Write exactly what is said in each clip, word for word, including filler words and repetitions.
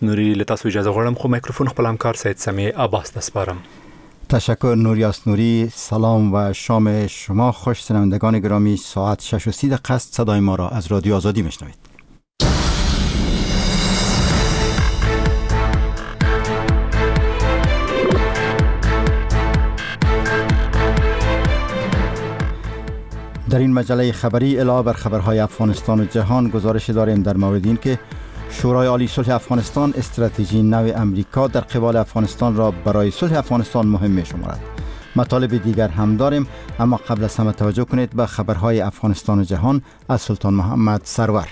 نوری لتاسو اجازه غواړم خو میکروفون خپل همکار سید سمیع عباس نسپارم. تشکر نوریاس نوری. سلام و شام شما خوش. شنوندگان گرامی، ساعت شش و سی دقیقه است. صدای ما را از رادیو آزادی میشنوید. در این مجله خبری علاوه بر خبرهای افغانستان و جهان گزارش داریم در مورد این که شورای عالی صلح افغانستان استراتژی نو امریکا در قبال افغانستان را برای صلح افغانستان مهم می شمارد. مطالب دیگر هم داریم، اما قبل از همه توجه کنید به خبرهای افغانستان و جهان از سلطان محمد سرور.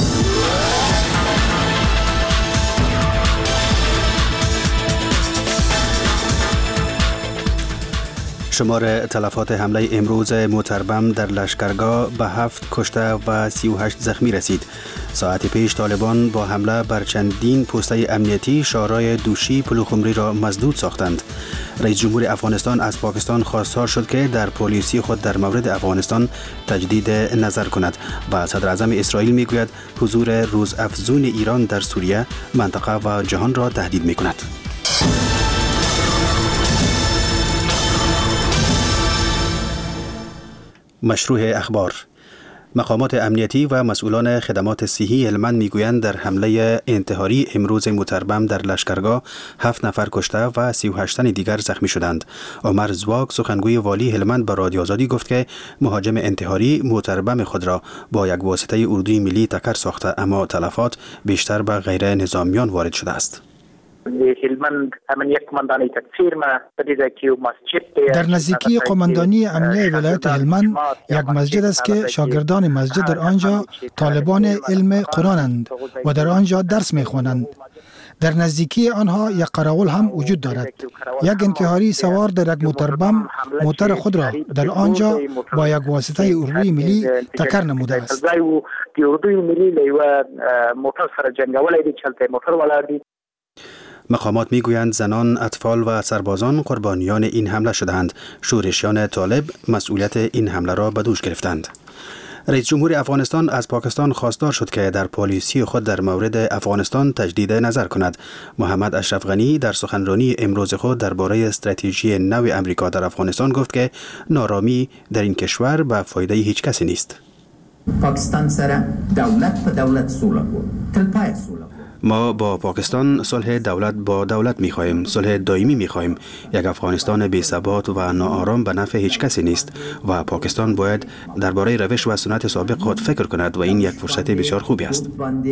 شمار تلفات حمله امروز موتربم در لشکرگاه به هفت کشته و سی و هشت زخمی رسید. ساعت پیش طالبان با حمله بر چندین پوسته امنیتی شهرهای دوشی پلوخمری را مسدود ساختند. رئیس جمهور افغانستان از پاکستان خواستار شد که در پالیسی خود در مورد افغانستان تجدید نظر کند و صدر اعظم اسرائیل میگوید حضور روزافزون ایران در سوریه منطقه و جهان را تهدید میکند. مشروع اخبار. مقامات امنیتی و مسئولان خدمات صحی هلمند میگویند در حمله انتحاری امروز موتربم در لشکرگاه هفت نفر کشته و سی و هشت تن دیگر زخمی شدند. عمر زواگ سخنگوی والی هلمند به رادیو آزادی گفت که مهاجم انتحاری موتربم خود را با یک واسطه اردوی ملی تکر ساخته، اما تلفات بیشتر به غیر نظامیان وارد شده است. در نزدیکی قماندانی امنیه ولایت هلمند یک مسجد است که شاگردان مسجد در آنجا طالبان علم قرآنند و در آنجا درس می‌خوانند. در نزدیکی آنها یک قراول هم وجود دارد. یک انتحاری سوار در یک موتربم موتر خود را در آنجا با یک واسطه اردوی ملی تکر نموده است. مقامات میگویند زنان، اطفال و سربازان قربانیان این حمله شدند. شورشیان طالب مسئولیت این حمله را به دوش گرفتند. رئیس جمهور افغانستان از پاکستان خواستار شد که در پالیسی خود در مورد افغانستان تجدید نظر کند. محمد اشرف غنی در سخنرانی امروز خود درباره استراتژی نو امریکا در افغانستان گفت که نارامی در این کشور به فایده هیچ کسی نیست. پاکستان سره دولت په دولت سوله کو تلپای سوله. ما با پاکستان صلح دولت با دولت می‌خواهیم، صلح دائمی می‌خواهیم. یک افغانستان بی ثبات و ناآرام به نفع هیچ کسی نیست و پاکستان باید درباره روش و سنت سابق خود فکر کند و این یک فرصت بسیار خوبی است.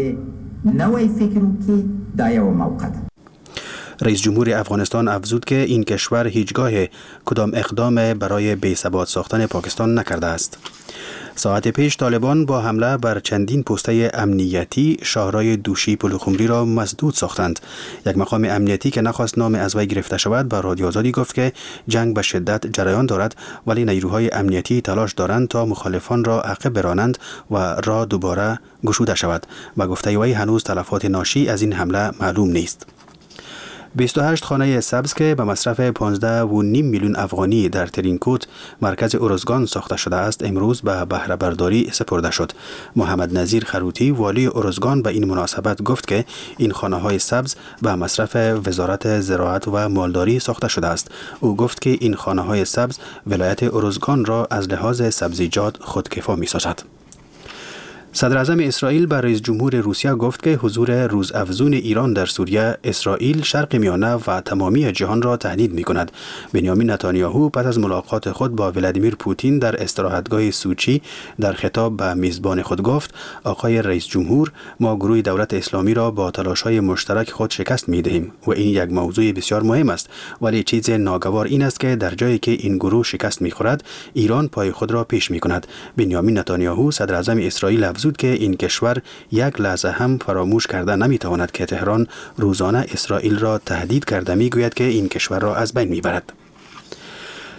رئیس جمهور افغانستان افزود که این کشور هیچگاه کدام اقدام برای بی ثبات ساختن پاکستان نکرده است. ساعت پیش طالبان با حمله بر چندین پوسته امنیتی شهرهای دوشی پلوخمری را مسدود ساختند. یک مقام امنیتی که نخواست نام از وی گرفته شود به رادیو آزادی گفت که جنگ به شدت جریان دارد، ولی نیروهای امنیتی تلاش دارند تا مخالفان را عقب برانند و راه دوباره گشوده شود. و گفته وی هنوز تلفات ناشی از این حمله معلوم نیست. بیست و هشت خانه سبز که به مصرف پانزده و نیم میلیون افغانی در ترینکوت مرکز ارزگان ساخته شده است امروز به بهره برداری سپرده شد. محمد نظیر خروتی والی ارزگان به این مناسبت گفت که این خانه های سبز به مصرف وزارت زراعت و مالداری ساخته شده است. او گفت که این خانه های سبز ولایت ارزگان را از لحاظ سبزیجات خودکفا می سازد. صدر اعظم اسرائیل به رئیس جمهور روسیه گفت که حضور روزافزون ایران در سوریه، اسرائیل، شرق میانه و تمامی جهان را تهدید می کند. بنیامین نتانیاهو پس از ملاقات خود با ولادیمیر پوتین در استراحتگاه سوچی در خطاب به میزبان خود گفت: آقای رئیس جمهور، ما گروه دولت اسلامی را با تلاش‌های مشترک خود شکست می دهیم و این یک موضوع بسیار مهم است، ولی چیز ناگوار این است که در جایی که این گروه شکست می خورد، ایران پای خود را پیش می کند. بنیامین نتانیاهو صدر اعظم اسرائیل افزود که این کشور یک لحظه هم فراموش کرده نمیتواند که تهران روزانه اسرائیل را تهدید کرده میگوید که این کشور را از بین میبرد.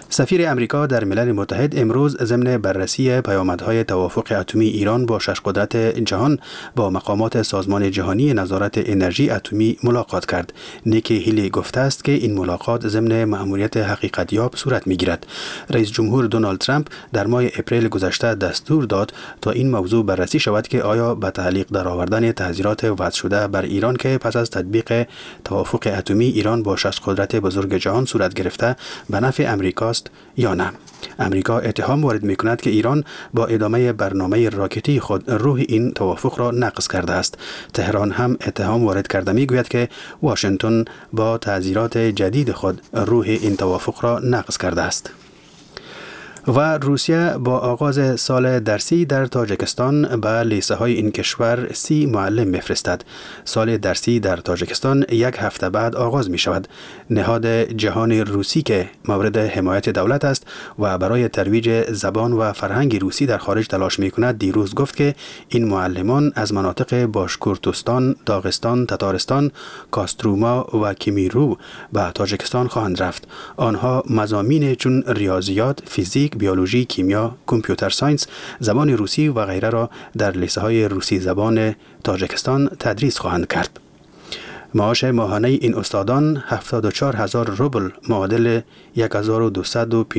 سفیر امریکا در ملل متحد امروز ضمن بررسی پیامدهای توافق اتمی ایران با شش قدرت جهان با مقامات سازمان جهانی نظارت انرژی اتمی ملاقات کرد. نیکی هیلی گفته است که این ملاقات ضمن مأموریت حقیقتیاب صورت می‌گیرد. رئیس جمهور دونالد ترامپ در ماه اپریل گذشته دستور داد تا این موضوع بررسی شود که آیا به تعلیق درآوردن تحذیرات وضع شده بر ایران که پس از تطبیق توافق اتمی ایران با شش قدرت بزرگ جهان صورت گرفته به نفع امریکاست یا نه. امریکا اتهام وارد می‌کند که ایران با ادامه برنامه راکتی خود روح این توافق را نقض کرده است. تهران هم اتهام وارد کرده می‌گوید که واشنگتن با تعزیرات جدید خود روح این توافق را نقض کرده است. و روسیه با آغاز سال درسی در تاجیکستان به لیسه های این کشور سی معلم میفرستد. سال درسی در تاجیکستان یک هفته بعد آغاز می شود. نهاد جهان روسی که مورد حمایت دولت است و برای ترویج زبان و فرهنگ روسی در خارج تلاش می کند دیروز گفت که این معلمان از مناطق باشکورتستان، داغستان، تتارستان، کاستروما و کیمیرو به تاجیکستان خواهند رفت. آنها مضامین چون ریاضیات، فیزیک، بیولوژی، کیمیا، کامپیوتر ساینس، زبان روسی و غیره را در لیسه های روسی زبان تاجیکستان تدریس خواهند کرد. معاش ماهانه این استادان هفتاد و چهار هزار روبل معادل یک هزار و دویست و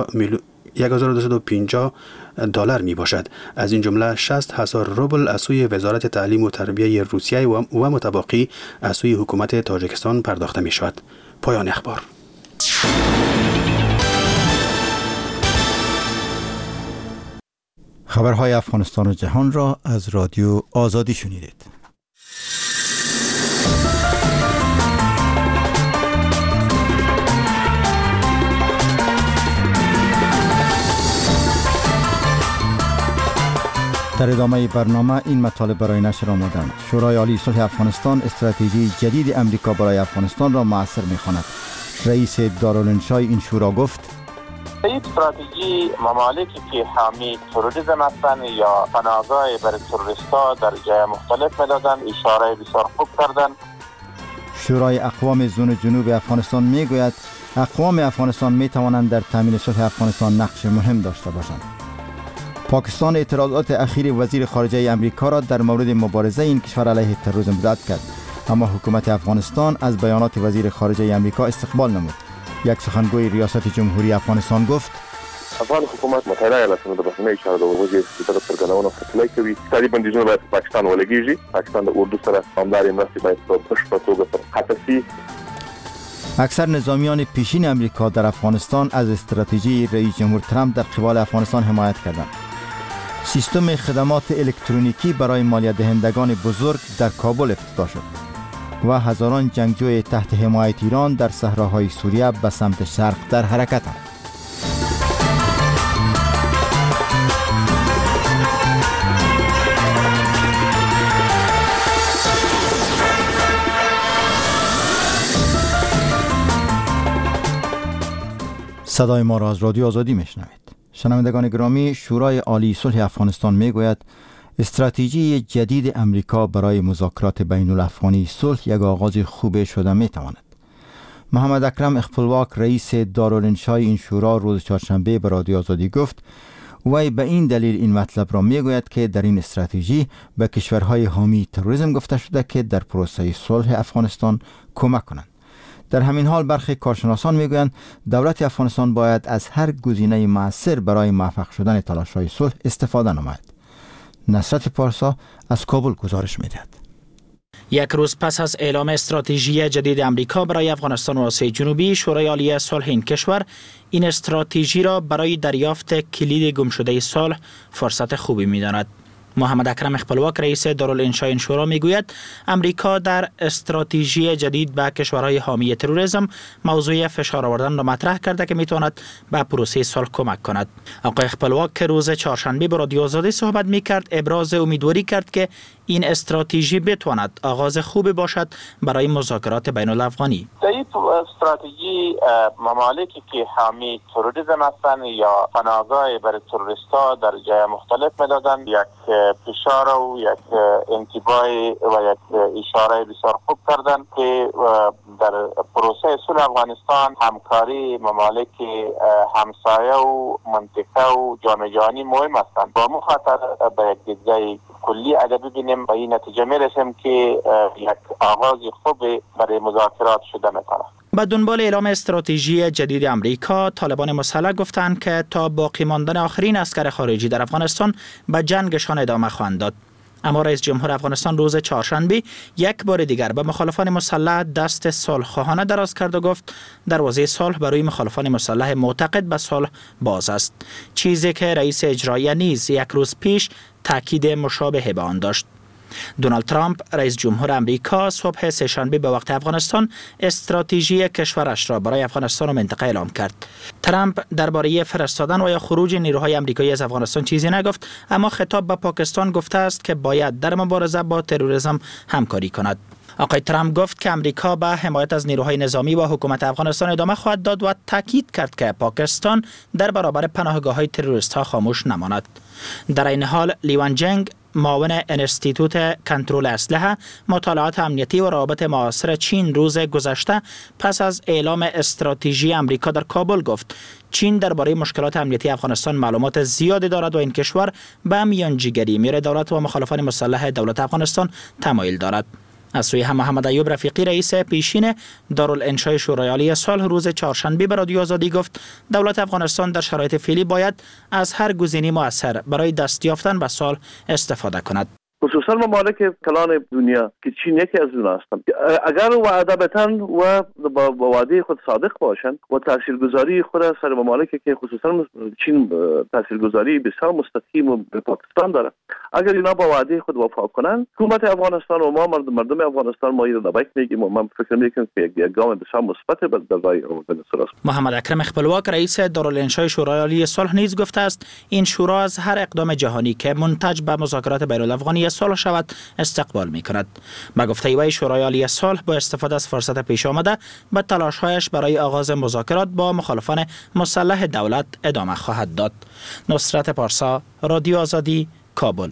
پنجاه دلار می باشد. از این جمله شصت هزار روبل از سوی وزارت تعلیم و تربیت روسیه و متبقی از سوی حکومت تاجیکستان پرداخته می شود. پایان اخبار. خبرهای افغانستان و جهان را از رادیو آزادی شنیدید. در ادامه برنامه این مطالب برای نشر آمدند. شورای عالی صلح افغانستان استراتژی جدید امریکا برای افغانستان را مؤثر می‌خواند. رئیس دارالانشای این شورا گفت این استراتژی ممالکی که حامی تروریسم هستند یا پناهگاه برای تروریست‌ها در جای مختلف می‌دادند اشاره بسیار خوب کردند. شورای اقوام زون جنوب افغانستان میگوید اقوام افغانستان میتوانند در تامین صلح افغانستان نقش مهم داشته باشند. پاکستان اعتراضات اخیر وزیر خارجه امریکا را در مورد مبارزه این کشور علیه تروریسم رد کرد، اما حکومت افغانستان از بیانات وزیر خارجه امریکا استقبال نمود. یک سخنگوی ریاست جمهوری افغانستان گفت افغان حکومت متحده ایالاتونو د بهرنۍ چارو د وزیر د څرګندونو خپلای کوي چې بندیزونه باید پاکستان ولګیږي. پاکستان د اردو سره همداري مرستې باید په بشپړه توګه قطع شي. اکثر نظامیان پیشین امریکا در افغانستان از استراتژی رئیس جمهور ترامپ در قبال افغانستان حمایت کردند. سیستم خدمات الکترونیکی برای مالیات دهندگان بزرگ در کابل افتتاح شد و هزاران جنگجوی تحت حمایت ایران در صحراهای سوریه به سمت شرق در حرکتند. صدای ما را از رادیو آزادی میشنوید. شنوندگان گرامی، شورای عالی صلح افغانستان میگوید استراتژی جدید امریکا برای مذاکرات بین الافغانی صلح یک آغاز خوب شده میتواند. محمد اکرم اخپلواک رئیس دارالانشای این شورا روز چهارشنبه به رادیو آزادی گفت وی به این دلیل این مطلب را میگوید که در این استراتژی به کشورهای حامی تروریسم گفته شده که در پروسه صلح افغانستان کمک کنند. در همین حال برخی کارشناسان میگویند دولت افغانستان باید از هر گزینه مؤثر برای موفق شدن تلاش‌های صلح استفاده نماید. نصرت پارسا از کابل گزارش می‌دهد. یک روز پس از اعلام استراتژی جدید امریکا برای افغانستان و آسیای جنوبی، شورای عالی صلح این کشور این استراتژی را برای دریافت کلید گمشده صلح فرصت خوبی می‌داند. محمد اکرم اخپلواک رئیس دارالانشای این شورا میگوید امریکا در استراتژی جدید به کشورهای حامی تروریسم موضوع فشار آوردن را مطرح کرده که میتواند به پروسه صلح کمک کند. آقای اخپلواک که روز چهارشنبه با رادیو آزادی صحبت میکرد ابراز امیدواری کرد که این استراتژی بتواند آغاز خوبی باشد برای مذاکرات بین الافغانی. این استراتژی ممالکی که حامی تروریسم هستند یا پناهگاه برای تروریست‌ها در جای مختلف میدادند یک فشار و یک انتباه و یک اشاره بسیار خوب کردند که در پروسه صلح افغانستان همکاری ممالک همسایه و منطقه و جامعه جهانی مهم هستند. با مو خاطر به یک دیدگاه کلی اگر ببینیم به این نتیجه میرسیم که یک آغاز خوب برای مذاکرات شده میتونه. به دنبال اعلام استراتژی جدید امریکا، طالبان مسلح گفتند که تا باقی ماندن آخرین عسکر خارجی در افغانستان به جنگشان ادامه خواهند داد. اما رئیس جمهور افغانستان روز چهارشنبه یک بار دیگر به مخالفان مسلح دست صلح‌خواهانه دراز کرد و گفت دروازه صلح برای مخالفان مسلح معتقد به صلح باز است، چیزی که رئیس اجرایی نیز یک روز پیش تاکید مشابه به آن داشت. دونالد ترامپ رئیس جمهور امریکا صبح سه‌شنبه به وقت افغانستان استراتژی کشورش را برای افغانستان و منطقه اعلام کرد. ترامپ درباره فرستادن و یا خروج نیروهای امریکایی از افغانستان چیزی نگفت، اما خطاب به پاکستان گفته است که باید در مبارزه با تروریسم همکاری کند. آقای ترامپ گفت که امریکا به حمایت از نیروهای نظامی و حکومت افغانستان ادامه خواهد داد و تاکید کرد که پاکستان در برابر پناهگاه‌های تروریست ها خاموش نماند. در این حال لیوان جنگ، معاون انستیتوت کنترل اسلحه، مطالعات امنیتی و روابط معاصر چین روز گذشته پس از اعلام استراتژی امریکا در کابل گفت چین درباره مشکلات امنیتی افغانستان معلومات زیادی دارد و این کشور به میانجیگری میان دولت و مخالفان مسلح دولت افغانستان تمایل دارد. از سوی هم محمد ایوب رفیقی رئیس پیشین دارالانشای شورای عالی صلح روز چهارشنبه به رادیو آزادی گفت دولت افغانستان در شرایط فعلی باید از هر گزینه مؤثر برای دست یافتن به صلح استفاده کند. خصوصا ممالک کلان دنیا که چین یکی از اونها هستند، اگر وعده بتن و با وعده خود صادق باشند و تاثیرگذاری خود سر ممالکی که خصوصا چین تاثیرگذاری بسیار مستقیم به پاکستان داره، اگر اینا با وعده خود وفا کنند، حکومت افغانستان و ما مردم مردم افغانستان ما اینو نباید میگیم و من فکر میکنم که یک گام بسیار مثبت به برای آوردن صلح. محمد اکرم خپلواک رئیس دارالانشای شورای عالی صلح نیز گفته است این شورا از هر اقدام جهانی که منتج به مذاکرات بین‌الافغانی صلح شود استقبال می کند. با گفته وی شورای عالی صلح با استفاده از فرصت پیش آمده به تلاش‌هایش برای آغاز مذاکرات با مخالفان مسلح دولت ادامه خواهد داد. نصرت پارسا، رادیو آزادی، کابل.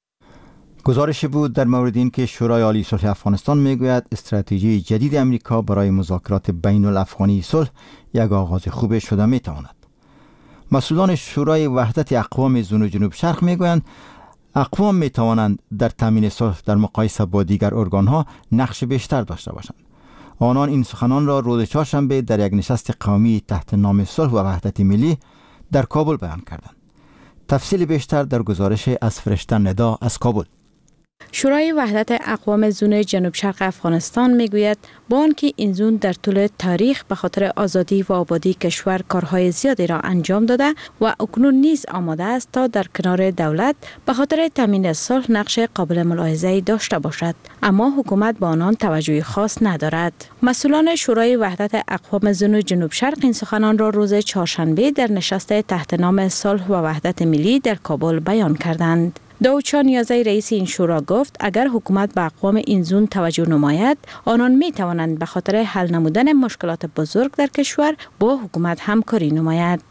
گزارشی بود در مورد این که شورای عالی صلح افغانستان میگوید استراتژی جدید امریکا برای مذاکرات بین الافغانی صلح یک آغاز خوب شده می تواند. مسئولان شورای وحدت اقوام زون و جنوب شرق میگویند اقوام می توانند در تامین صلح در مقایسه با دیگر ارگانها نقش بیشتر داشته باشند. آنان این سخنان را روز چهارشنبه در یک نشست قومی تحت نام صلح و وحدت ملی در کابل بیان کردند. تفصیل بیشتر در گزارش از فرشته ندا از کابل. شورای وحدت اقوام زون جنوب شرق افغانستان میگوید با آنکه این زون در طول تاریخ به خاطر آزادی و آبادی کشور کارهای زیادی را انجام داده و اکنون نیز آماده است تا در کنار دولت به خاطر تامین صلح نقش قابل ملاحظه‌ای داشته باشد، اما حکومت با آنان توجه خاص ندارد. مسئولان شورای وحدت اقوام زون جنوب شرق این سخنان را روز چهارشنبه در نشست تحت نام صلح و وحدت ملی در کابل بیان کردند. داوچان نیازی رئیس این شورا گفت اگر حکومت به اقوام این زون توجه نماید، آنان می توانند به خاطر حل نمودن مشکلات بزرگ در کشور با حکومت همکاری نماید.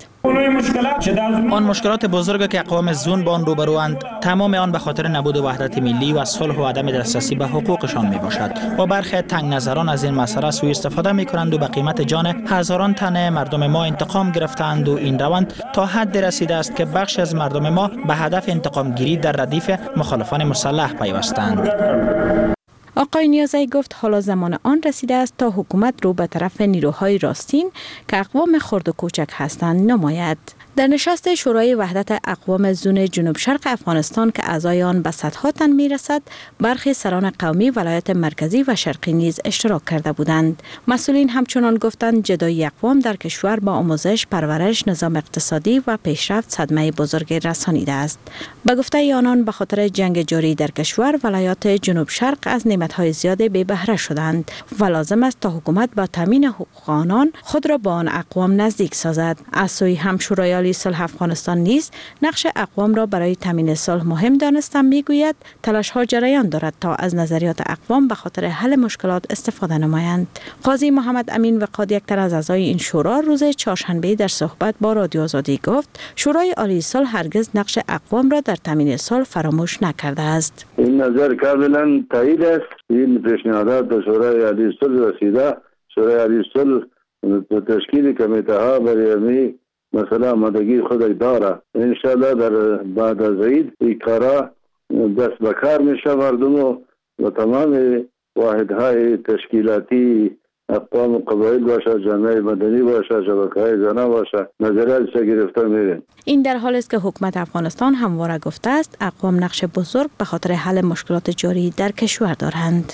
آن مشکلات بزرگ که اقوام زون با آن روبروند، تمام آن به خاطر نبود وحدت ملی و صلح و عدم دسترسی به حقوقشان می باشد و برخی تنگ نظران از این مسئله سوء استفاده می کنند و به قیمت جان هزاران تن مردم ما انتقام گرفتند و این روند تا حد رسیده است که بخش از مردم ما به هدف انتقام گیری در ردیف مخالفان مسلح پیوستند. آقای نیازی گفت حالا زمان آن رسیده است تا حکومت رو به طرف نیروهای راستین که اقوام خرد و کوچک هستند نماید. در نشست شورای وحدت اقوام زون جنوب شرق افغانستان که اعضای آن به صدها تن می رسد، برخی سران قومی ولایت مرکزی و شرقی نیز اشتراک کرده بودند. مسئولین همچنان گفتند جدایی اقوام در کشور با آموزش، پرورش، نظام اقتصادی و پیشرفت صدمه بزرگی رسانیده است. به گفته آنان به خاطر جنگ جاری در کشور ولایات جنوب شرق از نعمت‌های زیاد بی بهره شدند و لازم است تا حکومت با تامین حقوق آنان خود را با آن اقوام نزدیک سازد. از سوی هم شورای عالی صلح افغانستان نیز نقش اقوام را برای تامین صلح مهم دانسته میگوید تلاش ها جریان دارد تا از نظریات اقوام به خاطر حل مشکلات استفاده نمایند. قاضی محمد امین وقاد یک تن از اعضای این شورا روز چهارشنبه در صحبت با رادیو آزادی گفت شورای عالی صلح هرگز نقش اقوام را در تامین صلح فراموش نکرده است. این نظر کاملا تایید است. این پیشنهادات به شورای عالی صلح رسیده شورای عالی صلح تشکیل کمیته ها برای امی مثلا آمادگی خود داره. انشاءالله در بعد از عید این کارا دست به کار میشه مردم و تمام واحدهای تشکیلاتی اقوام و قبایل باشه، جامعه مدنی باشه، شبکه‌های زنان باشه، نظراتش گرفته میره. این در حالی است که حکومت افغانستان همواره گفته است اقوام نقش بزرگ به خاطر حل مشکلات جاری در کشور دارند.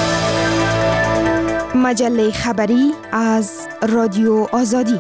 مجله خبری از رادیو آزادی.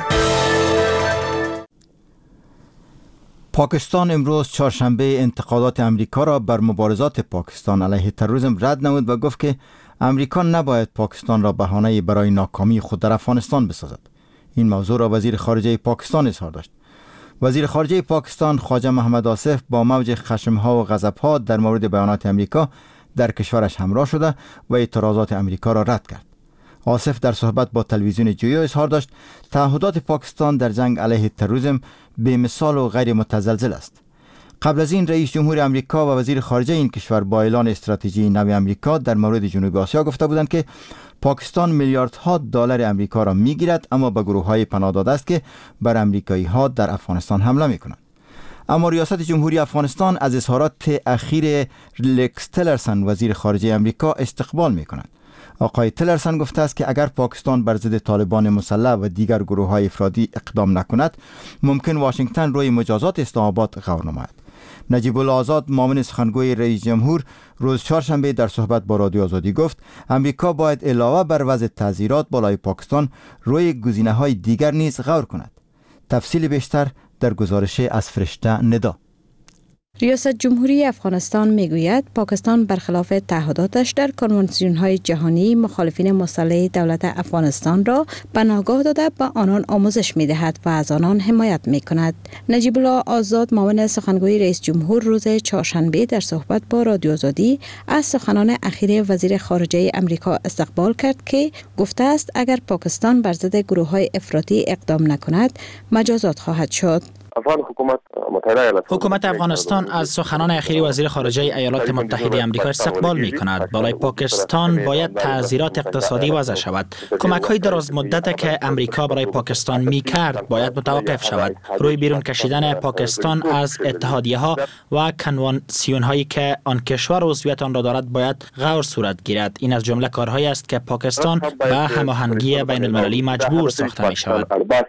پاکستان امروز چهارشنبه انتقادات امریکا را بر مبارزات پاکستان علیه تروریسم رد نمود و گفت که امریکا نباید پاکستان را بهانه برای ناکامی خود در افغانستان بسازد. این موضوع را وزیر خارجه پاکستان اظهار داشت. وزیر خارجه پاکستان خواجه محمد آصف با موج خشمها و غضبها در مورد بیانات امریکا در کشورش همراه شده و اعتراضات امریکا را رد کرد. آصف در صحبت با تلویزیون جویو اظهار داشت تعهدات پاکستان در جنگ علیه تروریسم بی مثال و غیر متزلزل است. قبل از این رئیس جمهور امریکا و وزیر خارجه این کشور با اعلان استراتژی نو امریکا در مورد جنوب آسیا گفته بودند که پاکستان میلیاردها دلار امریکا را میگیرد اما به گروه‌های پناه داده است که بر امریکایی‌ها در افغانستان حمله می‌کنند. اما ریاست جمهوری افغانستان از اظهارات اخیر ریکس تیلرسن وزیر خارجه امریکا استقبال می‌کند. آقای تیلرسن گفته است که اگر پاکستان بر ضد طالبان مسلح و دیگر گروه‌های افرادی اقدام نکند ممکن واشنگتن روی مجازات اسلام آباد غور نماید. نجیب الله آزاد معاون سخنگوی رئیس جمهور روز چهارشنبه در صحبت با رادیو آزادی گفت امریکا باید علاوه بر وضع تعزیرات بالای پاکستان روی گزینه‌های دیگر نیز غور کند. تفصیل بیشتر در گزارش از فرشته ندا. ریاست جمهوری افغانستان میگوید پاکستان برخلاف تعهداتش در کنوانسیون‌های جهانی مخالفین مسلح دولت افغانستان را پناهگاه داده به آنان آموزش می‌دهد و از آنان حمایت می‌کند. نجیب الله آزاد معاون سخنگوی رئیس جمهور روز چهارشنبه در صحبت با رادیو آزادی از سخنان اخیر وزیر خارجه امریکا استقبال کرد که گفته است اگر پاکستان بر ضد گروه‌های افراطی اقدام نکند مجازات خواهد شد. حکومت متحده حکومت افغانستان از سخنان اخیر وزیر خارجه ایالات متحده آمریکا استقبال می کند. بالای پاکستان باید تعزیرات اقتصادی وضع شود. کمک های دراز مدت که امریکا برای پاکستان می کرد باید متوقف شود. روی بیرون کشیدن پاکستان از اتحادیه ها و کنوانسیون هایی که آن کشور عضویت آن را دارد باید غور صورت گیرد. این از جمله کارهایی است که پاکستان به هماهنگی بین المللی مجبور ساخته می شود.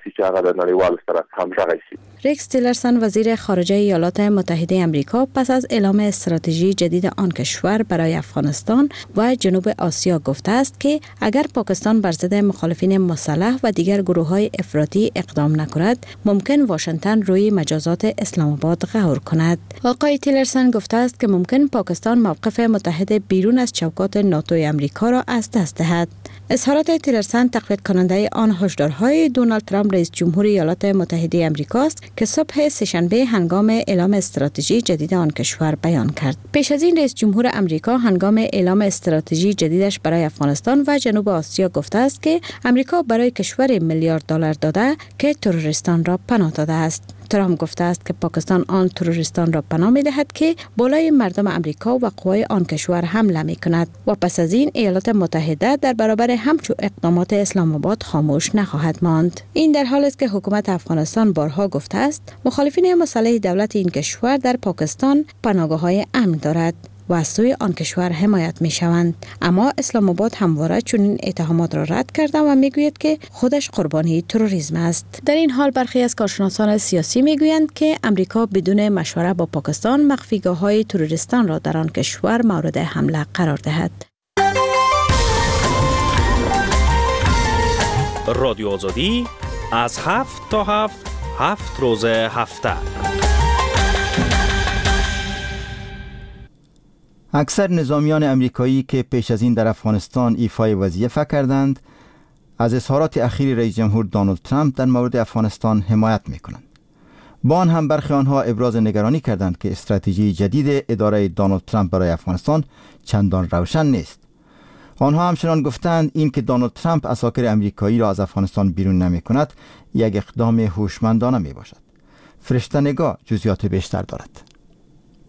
ریکس تیلرسن وزیر خارجه ایالات متحده آمریکا پس از اعلام استراتژی جدید آن کشور برای افغانستان و جنوب آسیا گفته است که اگر پاکستان بر ضد مخالفین مسلح و دیگر گروه‌های افراطی اقدام نکند ممکن واشنگتن روی مجازات اسلام آباد غور کند. آقای تیلرسن گفته است که ممکن پاکستان موقف متحد بیرون از چوکات ناتو آمریکا را از دست دهد. اظهارات تیلرسن تقویت کننده آن هشدارهای دونالد ترامپ رئیس جمهور ایالات متحده آمریکا است که صبح سه‌شنبه هنگام اعلام استراتژی جدید آن کشور بیان کرد. پیش از این رئیس جمهور آمریکا هنگام اعلام استراتژی جدیدش برای افغانستان و جنوب آسیا گفته است که آمریکا برای کشور میلیارد دلار داده که تروریستان را پناه داده است. ترامپ گفته است که پاکستان آن تروریستان را پناه می دهد که بالای مردم امریکا و قوای آن کشور حمله می کند و پس از این ایالات متحده در برابر همچون اقدامات اسلام آباد خاموش نخواهد ماند. این در حالی است که حکومت افغانستان بارها گفته است مخالفین مسلح دولت این کشور در پاکستان پناهگاه‌های امن دارد و از سوی آن کشور حمایت می شوند. اما اسلام آباد همواره چنین اتهامات را رد کرده و می گوید که خودش قربانی تروریسم است. در این حال برخی از کارشناسان سیاسی می گویند که امریکا بدون مشوره با پاکستان مخفیگاه های تروریستان را در آن کشور مورد حمله قرار دهد. رادیو آزادی از هفت تا هفت هفت روز هفته. اکثر نظامیان امریکایی که پیش از این در افغانستان ایفای وظیفه کردند از اظهارات اخیر رئیس جمهور دونالد ترامپ در مورد افغانستان حمایت می‌کنند. با آن هم برخی آنها ابراز نگرانی کردند که استراتژی جدید اداره دونالد ترامپ برای افغانستان چندان روشن نیست. آنها همچنان گفتند این که دونالد ترامپ اساکر امریکایی را از افغانستان بیرون نمی‌کند یک اقدام هوشمندانه میباشد. فرشته نگاه جزئیات بیشتر دارد.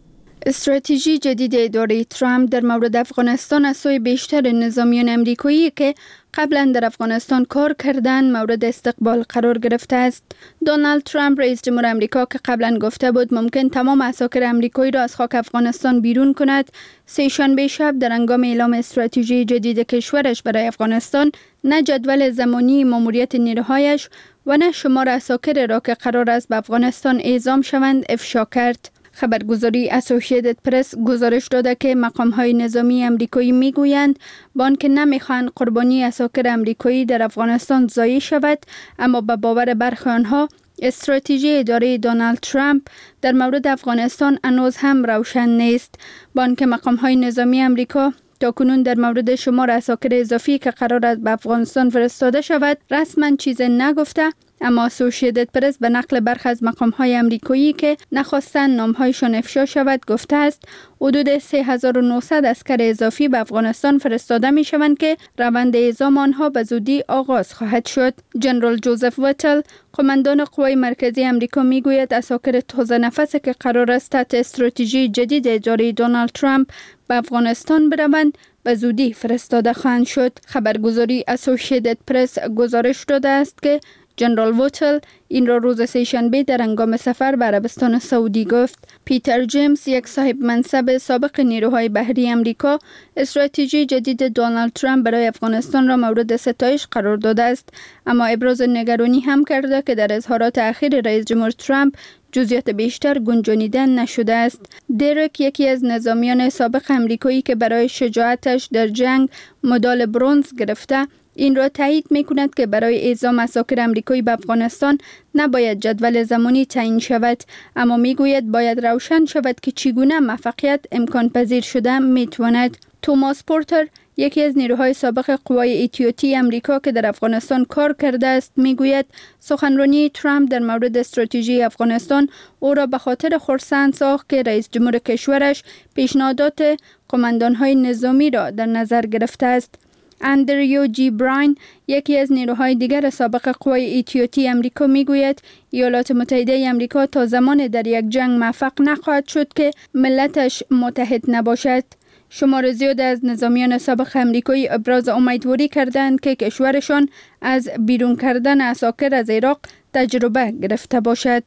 استراتژی جدید اداره ترامپ در مورد افغانستان از سوی بیشتر نظامیان امریکایی که قبلا در افغانستان کار کردن مورد استقبال قرار گرفته است. دونالد ترامپ رئیس جمهور امریکا که قبلا گفته بود ممکن تمام عساکر امریکایی را از خاک افغانستان بیرون کند، سه شنبه شب در هنگام اعلام استراتژی جدید کشورش برای افغانستان نه جدول زمانی ماموریت نیروهایش و نه شمار عساکر را که قرار است به افغانستان اعزام شوند افشا کرد. خبرگزاری اسوسییتد پرس گزارش داده که مقام‌های نظامی امریکایی میگویند با آنکه نمیخواهند قربانی عساکر امریکایی در افغانستان ضایع شود، اما به باور برخی آنها استراتژی اداره دونالد ترامپ در مورد افغانستان هنوز هم روشن نیست. با آنکه مقام‌های نظامی امریکا تاکنون در مورد شمار عساکر اضافی که قرار است به افغانستان فرستاده شود رسما چیز نگفته، اما اسوسییتد پرس به نقل برخی از مقام‌های امریکایی که نخواستند نام‌هایشان افشا شود گفته است حدود سه هزار و نهصد عسکر اضافی به افغانستان فرستاده می‌شوند که روند اعزام آنها به زودی آغاز خواهد شد. جنرال جوزف وتل قماندان قوای مرکزی امریکا میگوید عساکر تازه نفس که قرار است تحت استراتژی جدید اداره دونالد ترامپ به افغانستان بروند به زودی فرستاده خواهند شد. خبرگزاری اسوسییتد پرس گزارش داده است که جنرال ووتل این را روز سه‌شنبه در هنگام سفر به عربستان سعودی گفت. پیتر جیمز یک صاحب منصب سابق نیروهای بحری امریکا استراتژی جدید دونالد ترامپ برای افغانستان را مورد ستایش قرار داده است، اما ابراز نگرانی هم کرده که در اظهارات اخیر رئیس جمهور ترامپ جزئیات بیشتر گنجانیده نشده است. دریک یکی از نظامیان سابق امریکایی که برای شجاعتش در جنگ مدال برنز گرفته این را تایید می کند که برای اعزام عساکر امریکایی به افغانستان نباید جدول زمانی تعیین شود، اما می گوید باید روشن شود که چگونه موفقیت امکان پذیر شده می تواند. توماس پورتر یکی از نیروهای سابق قوای ایتیوتی امریکا که در افغانستان کار کرده است میگوید سخنرانی ترامپ در مورد استراتژی افغانستان او را به خاطر خرسند ساخت که رئیس جمهور کشورش پیشنهادات قماندان‌های نظامی را در نظر گرفته است. اندریو جی براین یکی از نیروهای دیگر سابق قوای ایتیوتی امریکا میگوید ایالات متحده امریکا تا زمان در یک جنگ موفق نخواهد شد که ملتش متحد نباشد. شمار زیاد از نظامیان سابق امریکایی ابراز امیدواری کردند که کشورشان از بیرون کردن عساکر از عراق تجربه گرفته باشد.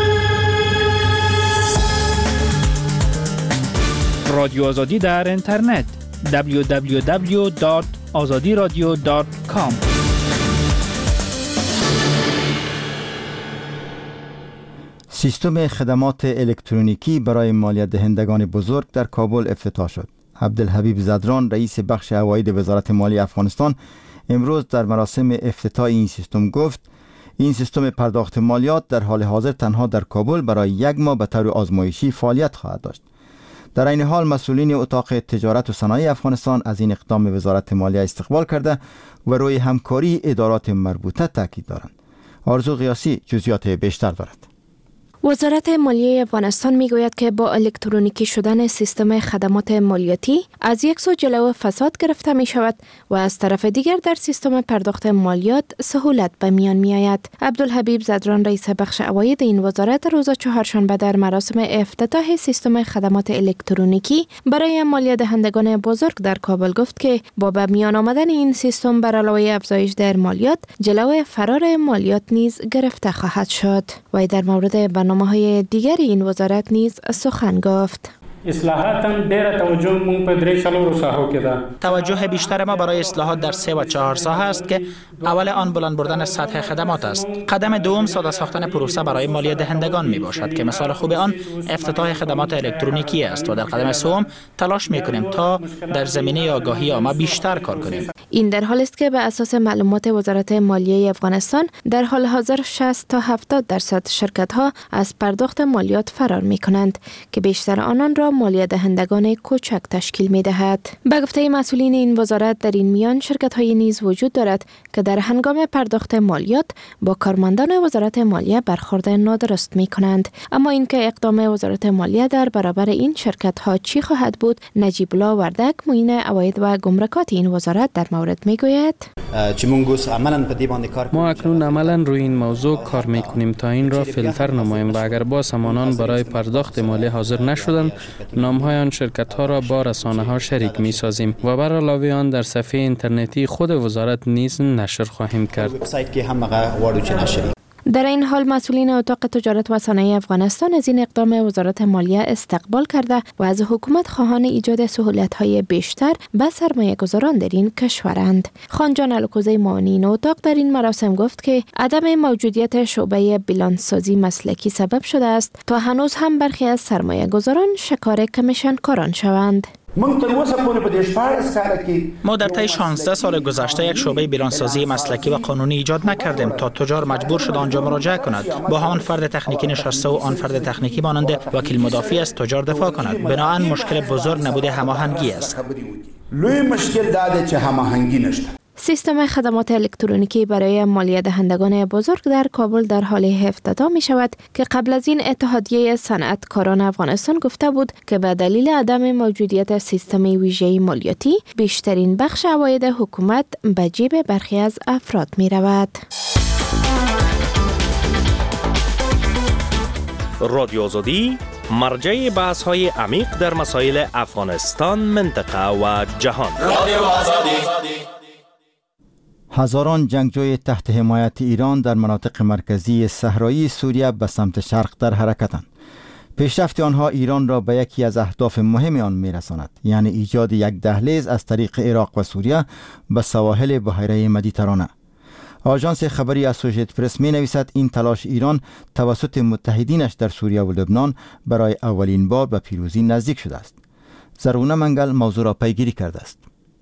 رادیو آزادی در اینترنت دبلیو دبلیو دبلیو دات آزادی رادیو دات کام. سیستم خدمات الکترونیکی برای مالیات دهندگان بزرگ در کابل افتتاح شد. عبدالحبیب زدران رئیس بخش عواید وزارت مالیه افغانستان امروز در مراسم افتتاح این سیستم گفت این سیستم پرداخت مالیات در حال حاضر تنها در کابل برای یک ماه به طور آزمایشی فعالیت خواهد داشت. در این حال مسئولین اتاق تجارت و صنایع افغانستان از این اقدام وزارت مالیه استقبال کرده و روی همکاری ادارات مربوطه تاکید دارند. آرزو قیاسی جزئیات بیشتر دارد. وزارت مالیه افغانستان میگوید که با الکترونیکی شدن سیستم خدمات مالیاتی از یک سو جلو فساد گرفته می شود و از طرف دیگر در سیستم پرداخت مالیات سهولت به میان می آید. عبدالحبیب زدران رئیس بخش عواید این وزارت روز چهارشنبه در مراسم افتتاح سیستم خدمات الکترونیکی برای مالیات دهندگان بزرگ در کابل گفت که با به میان آمدن این سیستم بر علاوه افزایش در مالیات جلو فرار مالیات نیز گرفته خواهد شد. و در مورد برنامه‌های دیگر این وزارت نیز سخن گفت. اصلاحات هم ډیره توجه مونږ په درې څلورو ساحو کې ده. توجه بیشتر ما برای اصلاحات در سه و چهار ساحه است که اول آن بلند بردن سطح خدمات است. قدم دوم ساده ساختن پروسه برای مالیات دهندگان می باشد که مثال خوب آن افتتاح خدمات الکترونیکی است و در قدم سوم تلاش می کنیم تا در زمینه آگاهی عامه بیشتر کار کنیم. این در حالی است که به اساس معلومات وزارت مالیه افغانستان در حال حاضر شصت تا هفتاد درصد شرکت ها از پرداخت مالیات فرار می کنند که بیشتر آنان را مالیات دهندگان کوچک تشکیل می دهد. به گفته مسئولین این وزارت در این میان شرکت های نیز وجود دارد که در هنگام پرداخت مالیات با کارمندان وزارت مالیه برخورد نادرست می کنند. اما اینکه اقدام وزارت مالیه در برابر این شرکت ها چی خواهد بود، نجیب الله وردک معین عواید و گمرکات این وزارت در مورد می گوید. چې موږ عملاً په دې باندې کار ما اکنون عملاً روی این موضوع کار میکنیم تا این را فیلتر نماییم و اگر با سامانان برای پرداخت مالی حاضر نشدند نام‌های آن شرکت‌ها را با رسانه‌ها شریک می‌سازیم و بر علاوه آن در صفحه اینترنتی خود وزارت نیز نشر خواهیم کرد. وبسایت کې هم هغه غواړو چې نشر. در این حال مسئولین اتاق تجارت و صنایع افغانستان از این اقدام وزارت مالیه استقبال کرده و از حکومت خواهان ایجاد سهولت‌های بیشتر به سرمایه‌گذاران در این کشورند. خانجان الکوزی معاونین اتاق در این مراسم گفت که عدم موجودیت شعبه بیلانس‌سازی مسلکی سبب شده است تا هنوز هم برخی از سرمایه‌گذاران شکار کمیشن کاران شوند. ما در طی شانزده سال گذشته یک شعبه بیلانسازی مسلکی و قانونی ایجاد نکردیم تا تجار مجبور شد آنجا مراجعه کند. با همان فرد تکنیکی نشسته و آن فرد تکنیکی مانند وکیل مدافع از تجار دفاع کند. بنابراین مشکل بزرگ نبوده هماهنگی است. لوی مشکل داده چه هماهنگی نشته. سیستم خدمات الکترونیکی برای مالیه دهندگان بزرگ در کابل در حال افتتاح می شود که قبل از این اتحادیه صنعتکاران افغانستان گفته بود که به دلیل عدم موجودیت سیستم ویژه مالیاتی بیشترین بخش عواید حکومت به جیب برخی از افراد می رود. رادیو آزادی مرجع بحث های عمیق در مسائل افغانستان، منطقه و جهان. رادیو آزادی. هزاران جنگجوی تحت حمایت ایران در مناطق مرکزی صحرایی سوریه به سمت شرق در حرکتند. پیشرفت آنها ایران را به یکی از اهداف مهم آن می‌رساند، یعنی ایجاد یک دهلیز از طریق عراق و سوریه به سواحل بحیره مدیترانه. آژانس خبری اسوسییتد پرس می نویسد این تلاش ایران توسط متحدینش در سوریه و لبنان برای اولین بار به پیروزی نزدیک شده است. زرونه منگل موضوع را پیگیری کرده است.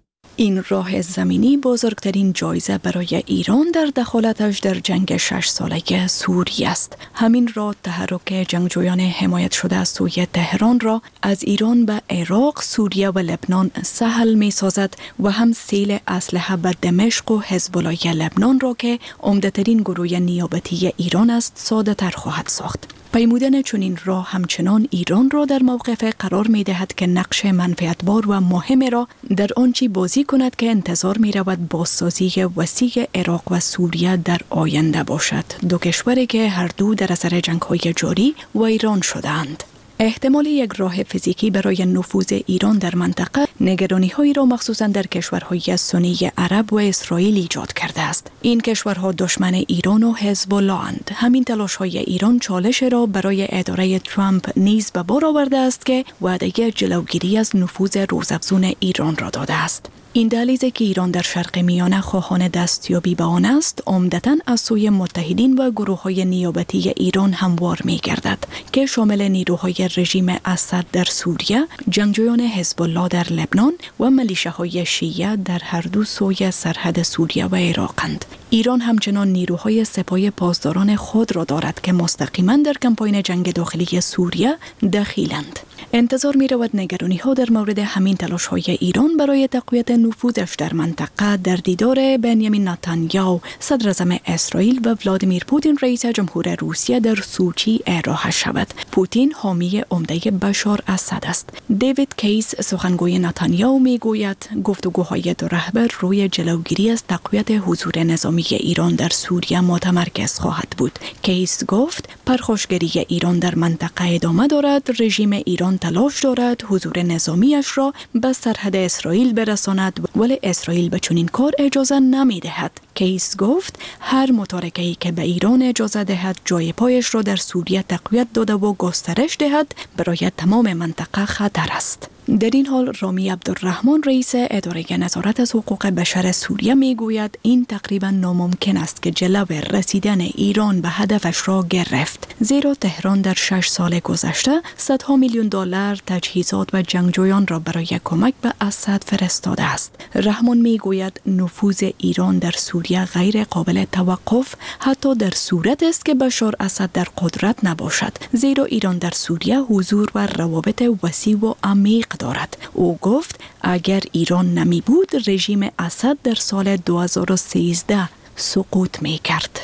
این راه زمینی بزرگترین جایزه برای ایران در دخالتش در جنگ شش ساله سوریه است. همین راه تحرک جنگجویان حمایت شده از سوی تهران را از ایران به عراق، سوریه و لبنان سهل می سازد و هم سیل اسلحه به دمشق و حزب الله لبنان را که عمده‌ترین گروه نیابتی ایران است ساده تر خواهد ساخت. پیمودن چنین راه همچنان ایران را در موقف قرار می دهد که نقش منفعتبار و مهم را در آنچه بازی کند که انتظار می رود بازسازی وسیع عراق و سوریه در آینده باشد. دو کشوری که هر دو در اثر جنگ‌های جاری و ایران شدند. احتمال یک راه فیزیکی برای نفوذ ایران در منطقه نگرانی‌هایی را مخصوصاً در کشورهای سنی عرب و اسرائیل ایجاد کرده است. این کشورها دشمن ایران و حزب الله اند. همین تلاش‌های ایران چالش را برای اداره ترامپ نیز به بار آورده است که وعده جلوگیری از نفوذ روزافزون ایران را داده است. این دهلیزی که ایران در شرق میانه خواهان دستیابی به آن است، عمدتاً از سوی متحدین و گروه‌های نیابتی ایران هموار می‌گردد که شامل نیروهای رژیم اسد در سوریه، جنگجویان حزب الله در لبنان و ملیشه‌های شیعه در هر دو سوی سرحد سوریه و عراقند. ایران همچنان نیروهای سپاه پاسداران خود را دارد که مستقیما در کمپاین جنگ داخلی سوریه دخیلند. انتظار می رود نگرانی ها در مورد همین تلاش های ایران برای تقویت نفوذش در منطقه در دیدار بنیامین نتانیاهو صدر اعظم اسرائیل و ولادیمیر پوتین رئیس جمهور روسیه در سوچی ارائه شود. پوتین حامی عمده بشار اسد است. دیوید کیس سخنگوی نتانیاهو می گوید گفتگوهای دو رهبر روی جلوگیری از تقویت حضور نظامی ایران در سوریه متمرکز خواهد بود. کیس گفت پرخاشگری ایران در منطقه ادامه دارد. رژیم ایران تلاش دارد حضور نظامیش را به سرحد اسرائیل برساند، ولی اسرائیل به چنین کار اجازه نمی دهد. کیس گفت هر متارکه‌ای که به ایران اجازه دهد جای پایش را در سوریه تقویت داده و گسترش دهد برای تمام منطقه خطر است. در این حال رامی عبدالرحمن رئیس اداره نظارت از حقوق بشر سوریه می گوید این تقریبا ناممکن است که جلو رسیدن ایران به هدفش را گرفت، زیرا تهران در شش سال گذشته صدها میلیون دلار تجهیزات و جنگجویان را برای کمک به اسد فرستاده است. رحمان می گوید نفوذ ایران در سوریه غیر قابل توقف حتی در صورت است که بشار اسد در قدرت نباشد، زیرا ایران در سوریه حضور و روابط وسیع و عمیق دارد. او گفت اگر ایران نمی بود رژیم اسد در سال دو هزار و سیزده سقوط می کرد.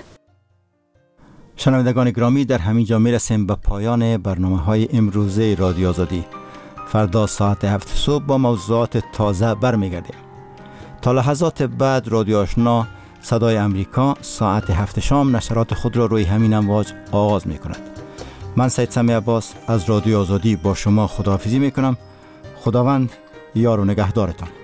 شنوندگان گرامی، در همین جا می رسیم به پایان برنامه های امروزه رادیو آزادی. فردا ساعت هفت صبح با موضوعات تازه برمی گردیم. تا لحظات بعد رادیو آشنا صدای امریکا ساعت هفت شام نشرات خود را روی همین امواج آغاز می کند. من سید سمی عباس از رادیو آزادی با شما خداحافظی می کنم. خداوند یار و نگهدارتان.